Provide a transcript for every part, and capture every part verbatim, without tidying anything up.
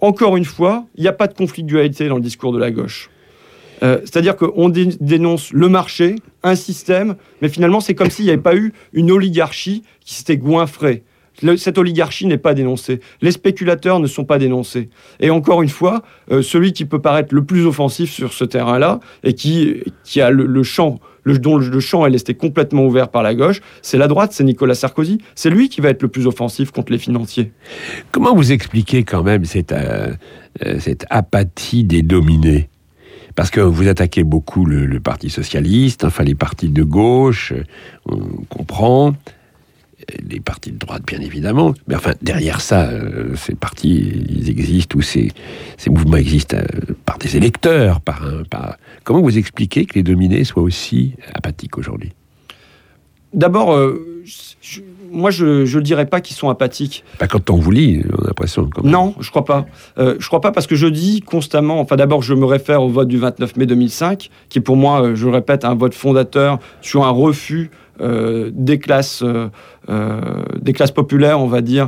encore une fois, il n'y a pas de conflit de dualité dans le discours de la gauche. Euh, c'est-à-dire qu'on dé- dénonce le marché, un système, mais finalement, c'est comme s'il n'y avait pas eu une oligarchie qui s'était goinfrée. Le, cette oligarchie n'est pas dénoncée. Les spéculateurs ne sont pas dénoncés. Et encore une fois, euh, celui qui peut paraître le plus offensif sur ce terrain-là, et qui, qui a le, le champ, le, dont le, le champ est resté complètement ouvert par la gauche, c'est la droite, c'est Nicolas Sarkozy. C'est lui qui va être le plus offensif contre les financiers. Comment vous expliquez quand même cette, euh, cette apathie des dominés ? Parce que vous attaquez beaucoup le, le Parti socialiste, enfin les partis de gauche, on comprend, les partis de droite bien évidemment, mais enfin derrière ça, euh, ces partis, ils existent, ou ces, ces mouvements existent euh, par des électeurs, par un... Par... Comment vous expliquez que les dominés soient aussi apathiques aujourd'hui ? D'abord, euh, je, moi je ne dirais pas qu'ils sont apathiques. Pas quand on vous lit, on a l'impression. Comme... Non, je ne crois pas. Euh, je ne crois pas parce que je dis constamment, enfin d'abord je me réfère au vote du vingt-neuf mai deux mille cinq, qui est pour moi, je le répète, un vote fondateur sur un refus euh, des, classes, euh, euh, des classes populaires, on va dire,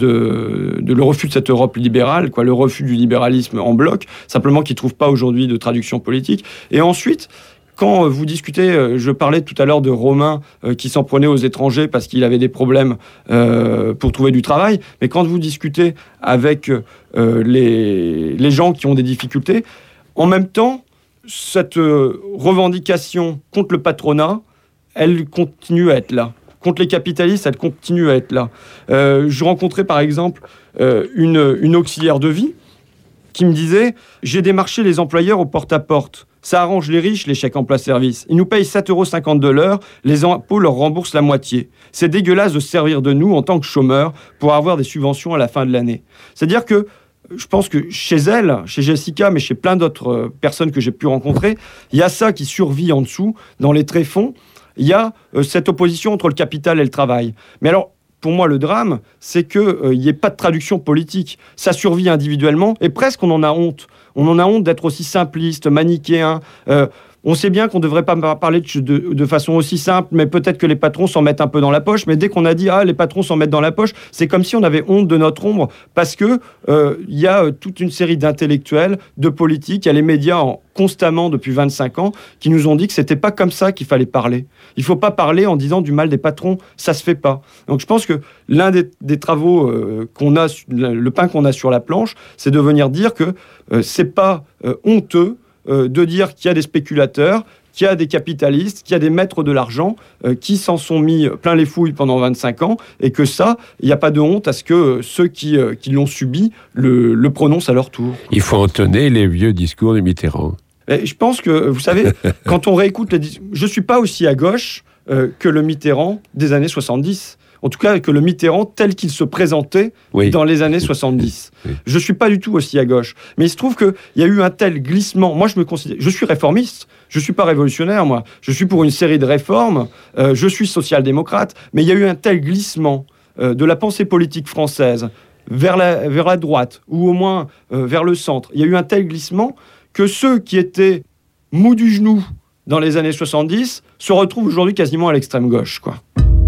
de, de le refus de cette Europe libérale, quoi, le refus du libéralisme en bloc, simplement qui ne trouve pas aujourd'hui de traduction politique. Et ensuite... Quand vous discutez, je parlais tout à l'heure de Romain euh, qui s'en prenait aux étrangers parce qu'il avait des problèmes euh, pour trouver du travail, mais quand vous discutez avec euh, les, les gens qui ont des difficultés, en même temps, cette euh, revendication contre le patronat, elle continue à être là. Contre les capitalistes, elle continue à être là. Euh, je rencontrais par exemple euh, une, une auxiliaire de vie qui me disait « J'ai démarché les employeurs au porte-à-porte. Ça arrange les riches, les chèques emploi-service. Ils nous payent sept euros cinquante de l'heure, les impôts leur remboursent la moitié. C'est dégueulasse de se servir de nous en tant que chômeurs pour avoir des subventions à la fin de l'année. » C'est-à-dire que je pense que chez elle, chez Jessica, mais chez plein d'autres personnes que j'ai pu rencontrer, il y a ça qui survit en dessous, dans les tréfonds. Il y a euh, cette opposition entre le capital et le travail. Mais alors, pour moi, le drame, c'est qu'il n'y euh, ait pas de traduction politique. Ça survit individuellement, et presque on en a honte. On en a honte d'être aussi simpliste, manichéen. Euh, on sait bien qu'on ne devrait pas parler de, de, de façon aussi simple, mais peut-être que les patrons s'en mettent un peu dans la poche. Mais dès qu'on a dit « Ah, les patrons s'en mettent dans la poche », c'est comme si on avait honte de notre ombre, parce qu'il euh, y a toute une série d'intellectuels, de politiques, il y a les médias en, constamment depuis vingt-cinq ans, qui nous ont dit que ce n'était pas comme ça qu'il fallait parler. Il ne faut pas parler en disant du mal des patrons, ça ne se fait pas. Donc je pense que l'un des, des travaux euh, qu'on a, le pain qu'on a sur la planche, c'est de venir dire que euh, ce n'est pas euh, honteux euh, de dire qu'il y a des spéculateurs, qu'il y a des capitalistes, qu'il y a des maîtres de l'argent euh, qui s'en sont mis plein les fouilles pendant vingt-cinq ans, et que ça, il n'y a pas de honte à ce que euh, ceux qui, euh, qui l'ont subi le, le prononcent à leur tour. Il faut entonner les vieux discours de Mitterrand. Et je pense que, vous savez, quand on réécoute les discours... Je ne suis pas aussi à gauche euh, que le Mitterrand des années soixante-dix. En tout cas, que le Mitterrand tel qu'il se présentait oui. dans les années soixante-dix. Oui. Je ne suis pas du tout aussi à gauche. Mais il se trouve qu'il y a eu un tel glissement. Moi, je me considère... Je suis réformiste. Je ne suis pas révolutionnaire, moi. Je suis pour une série de réformes. Euh, je suis social-démocrate. Mais il y a eu un tel glissement euh, de la pensée politique française vers la, vers la droite, ou au moins euh, vers le centre. Il y a eu un tel glissement que ceux qui étaient mous du genou dans les années soixante-dix se retrouvent aujourd'hui quasiment à l'extrême gauche, quoi.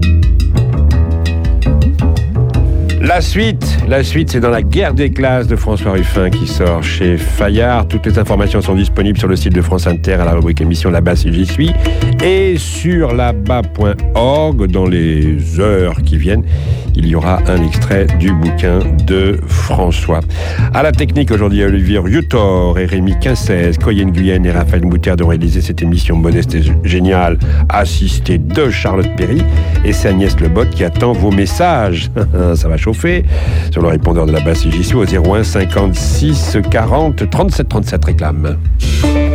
La suite, la suite, c'est dans La guerre des classes de François Ruffin qui sort chez Fayard. Toutes les informations sont disponibles sur le site de France Inter à la rubrique émission Là-bas si j'y suis et sur là-bas point org. Dans les heures qui viennent, il y aura un extrait du bouquin de François. À la technique aujourd'hui, Olivier Riutor et Rémi Quincès, Coyenne Guyenne et Raphaël Moutarde ont réalisé cette émission modeste et géniale, assistée de Charlotte Perry. Et c'est Agnès Lebotte qui attend vos messages. Ça va chauffer sur le répondeur de la basse j'y suis au zéro un cinquante-six quarante trente-sept trente-sept réclame.